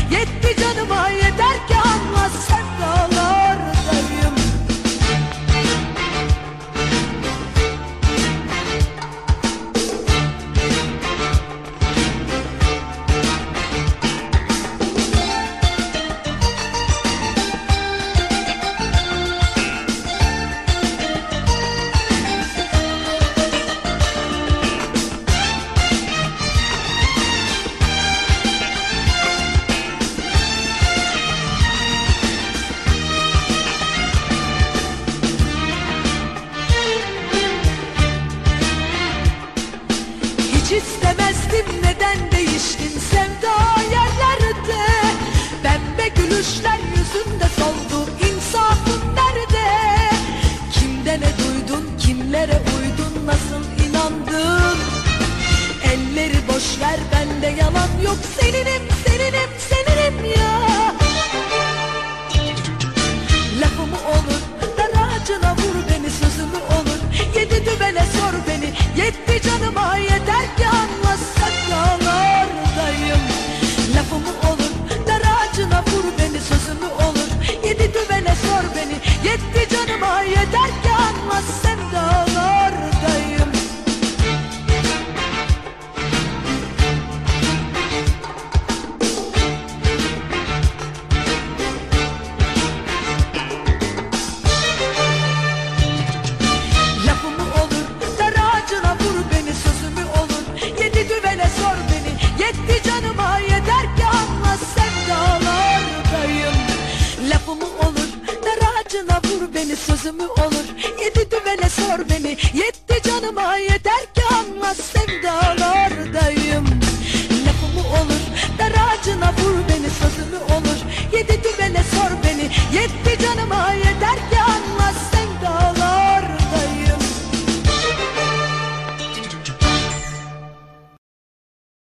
Yetti canıma yeter ki anla sevdalardayım. Hiç istemezdim, neden değiştin sevda yerlerde? Pembe gülüşler yüzünde soldu, insafın nerede? Kimde ne duydun, kimlere uydun, nasıl inandın? Elleri boş ver, bende yalan yok, seninim, seninim, seninim ya. Lafımı olur, dar ağacına vur beni, sözümü olur, yedi düvele sor beni. Yetti canıma yeter ki anla sevdalardayım. Lafımı olur, dar ağacına vur beni, sözümü olur, yedi düvele sor beni. Yetti canıma yeter ki anla sevdalardayım. Lafımı olur, dar ağacına vur beni, sözümü olur, yedi düvele sor beni. Yetti canıma yeter ki anla sevdalardayım. Lafımı olur, dar ağacına vur beni, sözümü olur, yedi düvele sor beni. Yetti canıma yeter ki anla sevdalardayım. Lafımı olur, dar ağacına vur